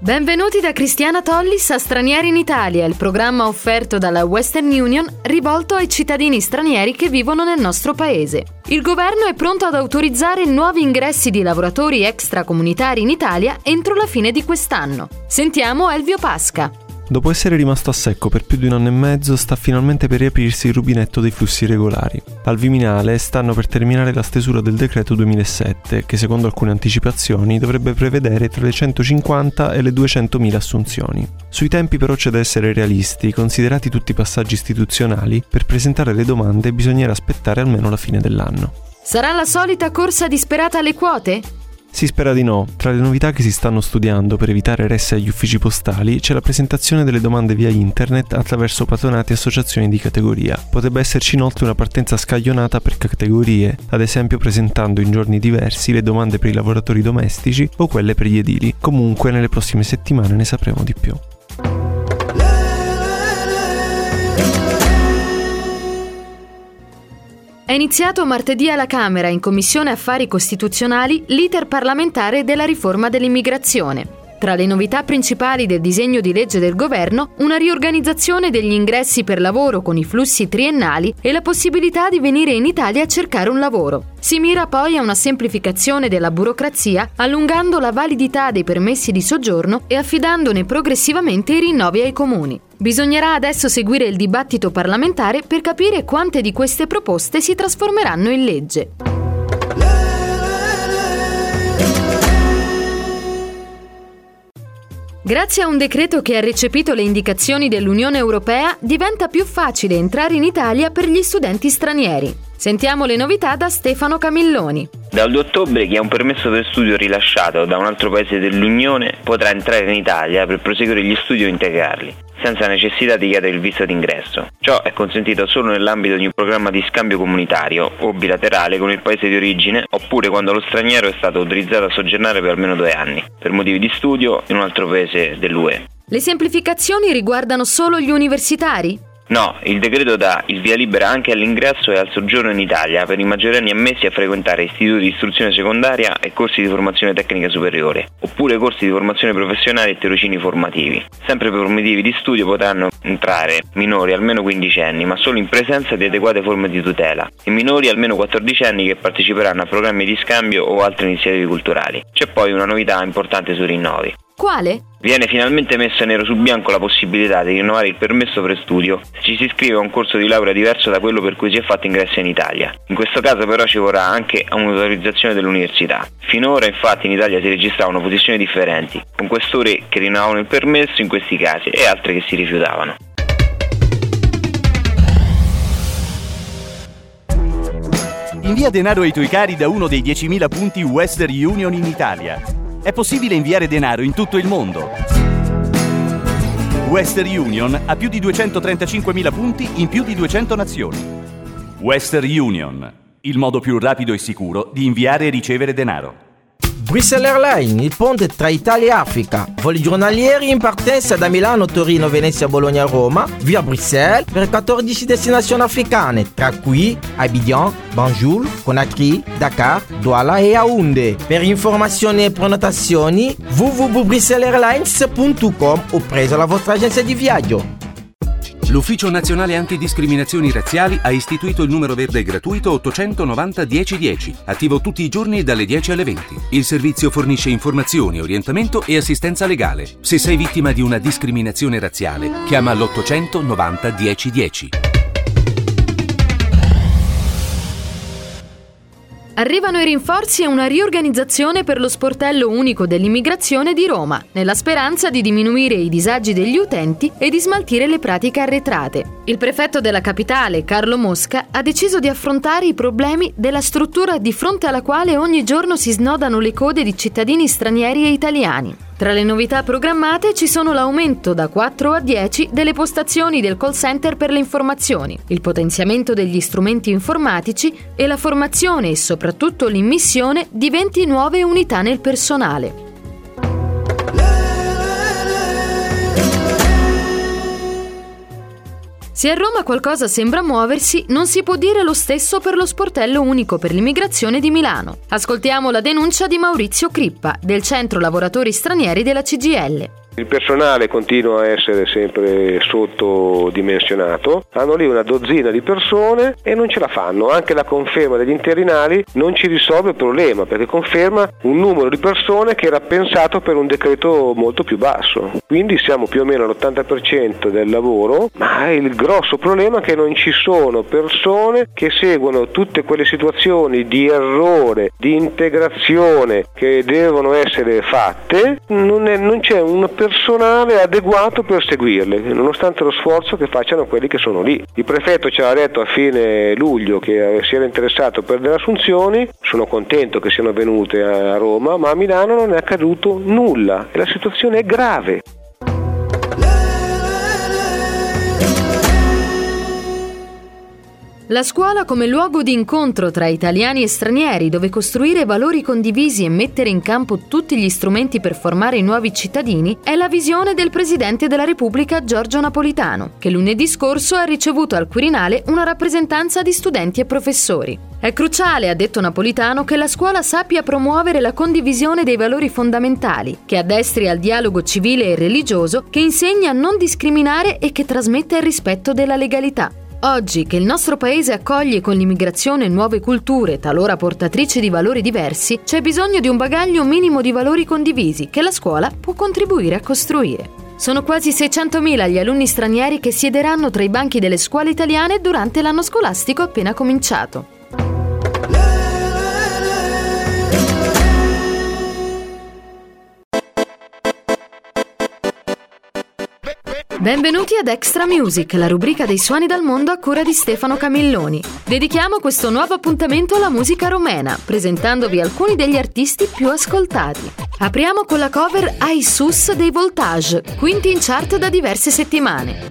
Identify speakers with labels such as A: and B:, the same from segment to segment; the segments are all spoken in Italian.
A: Benvenuti da Cristiana Tollis a Stranieri in Italia, il programma offerto dalla Western Union rivolto ai cittadini stranieri che vivono nel nostro paese. Il governo è pronto ad autorizzare nuovi ingressi di lavoratori extracomunitari in Italia entro la fine di quest'anno. Sentiamo Elvio Pasca.
B: Dopo essere rimasto a secco per più di 1 anno e mezzo, sta finalmente per riaprirsi il rubinetto dei flussi regolari. Al Viminale stanno per terminare la stesura del decreto 2007, che secondo alcune anticipazioni dovrebbe prevedere tra le 150 e le 200.000 assunzioni. Sui tempi però c'è da essere realisti, considerati tutti i passaggi istituzionali, per presentare le domande bisognerà aspettare almeno la fine dell'anno.
A: Sarà la solita corsa disperata alle quote?
B: Si spera di no. Tra le novità che si stanno studiando per evitare resse agli uffici postali c'è la presentazione delle domande via internet attraverso patronati e associazioni di categoria. Potrebbe esserci inoltre una partenza scaglionata per categorie, ad esempio presentando in giorni diversi le domande per i lavoratori domestici o quelle per gli edili. Comunque nelle prossime settimane ne sapremo di più.
A: È iniziato martedì alla Camera, in Commissione Affari Costituzionali, l'iter parlamentare della riforma dell'immigrazione. Tra le novità principali del disegno di legge del governo, una riorganizzazione degli ingressi per lavoro con i flussi triennali e la possibilità di venire in Italia a cercare un lavoro. Si mira poi a una semplificazione della burocrazia, allungando la validità dei permessi di soggiorno e affidandone progressivamente i rinnovi ai comuni. Bisognerà adesso seguire il dibattito parlamentare per capire quante di queste proposte si trasformeranno in legge. Grazie a un decreto che ha recepito le indicazioni dell'Unione Europea, diventa più facile entrare in Italia per gli studenti stranieri. Sentiamo le novità da Stefano Camilloni.
C: Dal 2 ottobre chi ha un permesso per studio rilasciato da un altro paese dell'Unione potrà entrare in Italia per proseguire gli studi o integrarli, senza necessità di chiedere il visto d'ingresso. Ciò è consentito solo nell'ambito di un programma di scambio comunitario o bilaterale con il paese di origine, oppure quando lo straniero è stato autorizzato a soggiornare per almeno 2 anni, per motivi di studio in un altro paese dell'UE.
A: Le semplificazioni riguardano solo gli universitari?
C: No, il decreto dà il via libera anche all'ingresso e al soggiorno in Italia per i maggiorenni ammessi a frequentare istituti di istruzione secondaria e corsi di formazione tecnica superiore, oppure corsi di formazione professionale e tirocini formativi. Sempre per motivi di studio potranno entrare minori almeno 15 anni, ma solo in presenza di adeguate forme di tutela, e minori almeno 14 anni che parteciperanno a programmi di scambio o altre iniziative culturali. C'è poi una novità importante sui rinnovi.
A: Quale?
C: Viene finalmente messa nero su bianco la possibilità di rinnovare il permesso per studio se ci si iscrive a un corso di laurea diverso da quello per cui si è fatto ingresso in Italia. In questo caso però ci vorrà anche un'autorizzazione dell'università. Finora infatti in Italia si registravano posizioni differenti, con questori che rinnovavano il permesso in questi casi e altre che si rifiutavano.
D: Invia denaro ai tuoi cari da uno dei 10.000 punti Western Union in Italia. È possibile inviare denaro in tutto il mondo. Western Union ha più di 235.000 punti in più di 200 nazioni. Western Union, il modo più rapido e sicuro di inviare e ricevere denaro.
E: Bruxelles Airlines, il ponte tra Italia e Africa. Voli giornalieri in partenza da Milano, Torino, Venezia, Bologna, Roma, via Bruxelles per 14 destinazioni africane, tra cui Abidjan, Banjul, Conakry, Dakar, Douala e Yaoundé. Per informazioni e prenotazioni www.brusselsairlines.com o presso la vostra agenzia di viaggio.
F: L'Ufficio Nazionale Antidiscriminazioni Razziali ha istituito il numero verde gratuito 890 1010, attivo tutti i giorni dalle 10 alle 20. Il servizio fornisce informazioni, orientamento e assistenza legale. Se sei vittima di una discriminazione razziale, chiama l'890 1010.
A: Arrivano i rinforzi e una riorganizzazione per lo sportello unico dell'immigrazione di Roma, nella speranza di diminuire i disagi degli utenti e di smaltire le pratiche arretrate. Il prefetto della capitale, Carlo Mosca, ha deciso di affrontare i problemi della struttura di fronte alla quale ogni giorno si snodano le code di cittadini stranieri e italiani. Tra le novità programmate ci sono l'aumento da 4 a 10 delle postazioni del call center per le informazioni, il potenziamento degli strumenti informatici e la formazione e soprattutto l'immissione di 20 nuove unità nel personale. Se a Roma qualcosa sembra muoversi, non si può dire lo stesso per lo sportello unico per l'immigrazione di Milano. Ascoltiamo la denuncia di Maurizio Crippa, del Centro Lavoratori Stranieri della CGIL.
G: Il personale continua a essere sempre sottodimensionato, hanno lì una dozzina di persone e non ce la fanno. Anche la conferma degli interinali non ci risolve il problema, perché conferma un numero di persone che era pensato per un decreto molto più basso. Quindi siamo più o meno all'80% del lavoro, ma il grosso problema è che non ci sono persone che seguono tutte quelle situazioni di errore, di integrazione che devono essere fatte. Non c'è un personale adeguato per seguirle, nonostante lo sforzo che facciano quelli che sono lì. Il prefetto ci aveva detto a fine luglio che si era interessato per delle assunzioni, sono contento che siano venute a Roma, ma a Milano non è accaduto nulla e la situazione è grave.
A: La scuola come luogo di incontro tra italiani e stranieri, dove costruire valori condivisi e mettere in campo tutti gli strumenti per formare i nuovi cittadini, è la visione del Presidente della Repubblica Giorgio Napolitano, che lunedì scorso ha ricevuto al Quirinale una rappresentanza di studenti e professori. È cruciale, ha detto Napolitano, che la scuola sappia promuovere la condivisione dei valori fondamentali, che addestri al dialogo civile e religioso, che insegna a non discriminare e che trasmetta il rispetto della legalità. Oggi, che il nostro paese accoglie con l'immigrazione nuove culture, talora portatrici di valori diversi, c'è bisogno di un bagaglio minimo di valori condivisi che la scuola può contribuire a costruire. Sono quasi 600.000 gli alunni stranieri che siederanno tra i banchi delle scuole italiane durante l'anno scolastico appena cominciato. Benvenuti ad Extra Music, la rubrica dei suoni dal mondo a cura di Stefano Camilloni. Dedichiamo questo nuovo appuntamento alla musica romena, presentandovi alcuni degli artisti più ascoltati. Apriamo con la cover Ai Sus dei Voltage, quinti in chart da diverse settimane.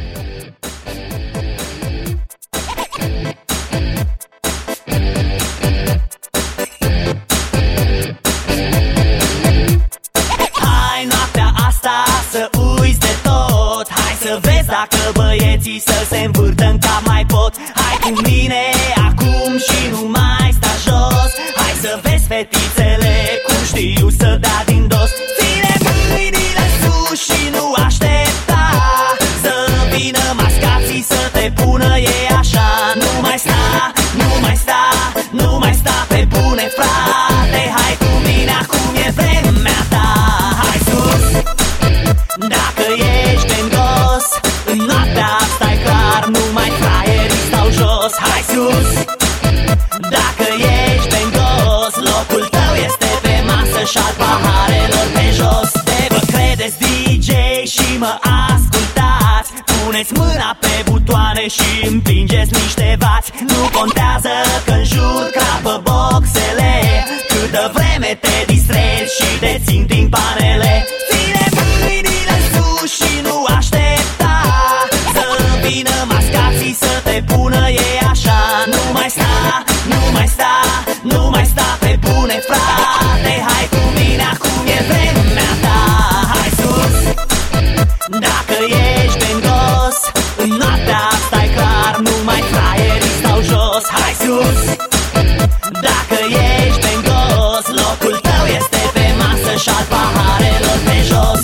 H: Hai noaptea asta să uiți de tot, hai să vezi dacă băieții să se învârtă în cap mai pot. Hai cu mine acum și nu mai sta jos, hai să vezi fetițele cum știu să dea din dos. Ține mâinile sus și nu aștepta să vină mascații să te pună ei așa. Nu mai sta, nu mai sta, nu mai sta pe bune, frate. Hai cu mine acum e vremea ta. Hai sus, dacă ești gândos, în noaptea asta e clar, numai fraierii stau jos. Hai sus, dacă ești gândos, locul tău este pe masă și al paharelor pe jos. Te vă credeți DJ și mă ascultați, puneți mâna pe butoane și împingeți niște vați. Nu contează că-n jur crapă boxele, câtă vreme te distrezi și te țin timpanele. Ține mâinile sus și nu aștepta să vină mascații să te pună ei așa. Nu mai sta, nu mai sta, nu mai sta pe bune, frate. Hai cu mine acum e vremea ta. Hai sus, dacă ești gândos, în noaptea asta e clar, numai fraierii stau jos. Hai sus, dacă ești gândos, locul tău este pe masă și al paharelor pe jos.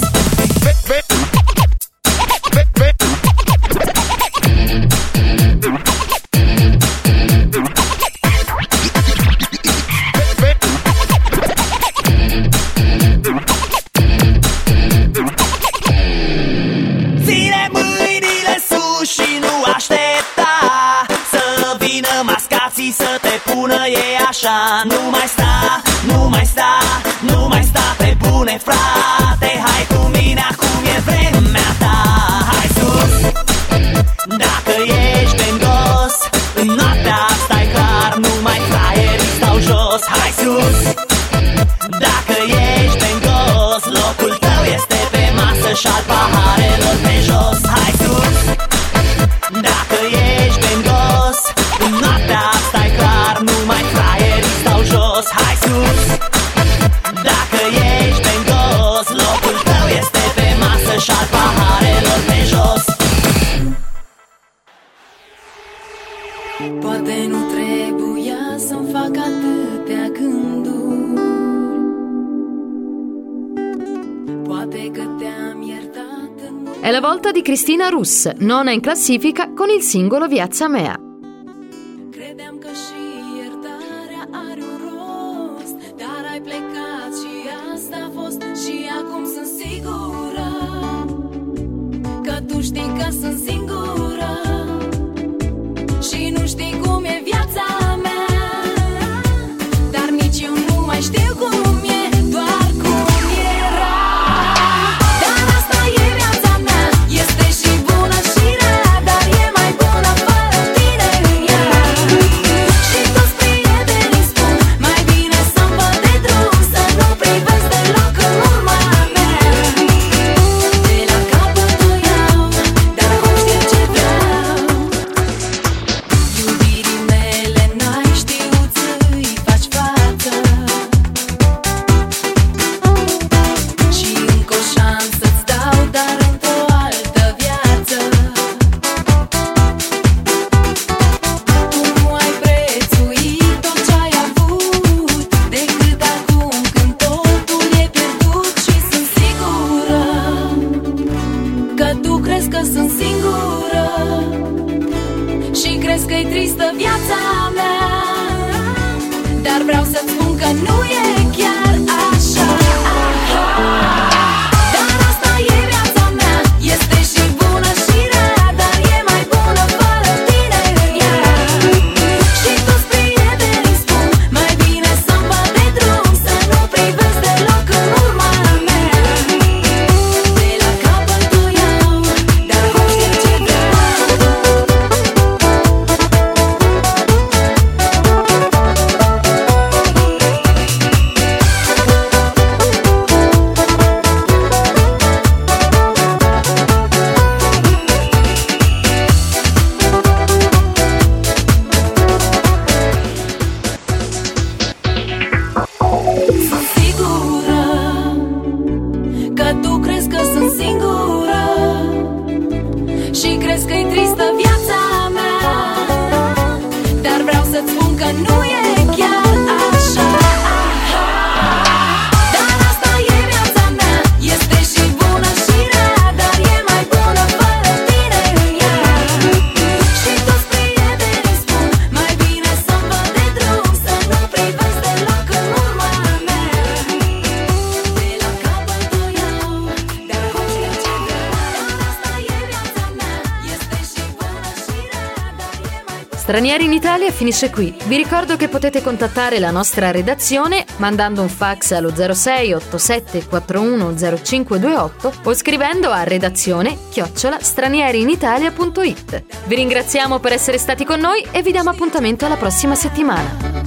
H: Ține mâinile sus și nu aștepta să vină mascații să te pună ei așa. Nu mai sta, nu mai sta, nu mai sta pe bune, frate. Hai cu mine acum e vremea ta. Hai sus, dacă ești gândos, în noaptea asta e clar, numai fraierii stau jos. Hai sus, dacă ești gândos, locul tău este pe masă și al paharelor pe jos. Hai sus, dacă ești gândos, în noaptea asta e clar, numai fraierii stau jos. Hai sus, dacă ești gândos, locul tău este pe masă și al paharelor pe jos.
I: Mai nu trebuia să-mi fac atâtea gânduri. Poate că te-am iertat în...
A: È la volta di Cristina Russ, nona in classifica con il singolo Viazza Mea.
I: Credeam că și iertarea are un rost, dar ai plecat și asta a fost. Și acum sunt sigură că tu știi că sunt singură și nu știi cum e viața mea. Dar nici eu nu mai știu cum e, doar cum era. Dar asta e viața mea, este și bună și rea, dar e mai bună fără tine în ea. Și toți prietenii spun, mai bine să-mi văd de drum, să nu privesc deloc în urma mea. De la capăt o iau, dar acum știu ce vreau. Iubirii mele n-ai știut să-i faci față și încă o șansă-ți dau, dar într-o altă viață. Tu nu ai prețuit tot ce-ai avut, decât acum când totul e pierdut. Și sunt sigură că tu crezi că sunt singură și crezi că-i tristă viața mea, dar vreau să-ți spun că nu e chiar așa. Dar asta e viața mea, este și bună și rea, dar e mai bună fără tine în ea. Și toți prietenii spun, mai bine să-mi văd de drum, să nu privesc deloc în urma mea. De la capăt o iau, dar acum știu ce vreau. Sunt sigură că tu crezi că sunt singură și crezi că-i tristă viața mea, dar vreau să-ți spun că nu e chiar așa. Dar asta e viața mea, este și bună și rea, dar e mai bună fără tine în ea. Și toți prietenii spun, mai bine să-mi văd de drum, să nu privesc deloc în urma mea. De la capăt o iau, dar acum știu ce vreau. Dar asta e viața mea, este și bună și rea, dar e mai bună.
A: Stranieri in Italia finisce qui. Vi ricordo che potete contattare la nostra redazione mandando un fax allo 06 87 41 0528 o scrivendo a redazione@stranieriinitalia.it. Vi ringraziamo per essere stati con noi e vi diamo appuntamento alla prossima settimana.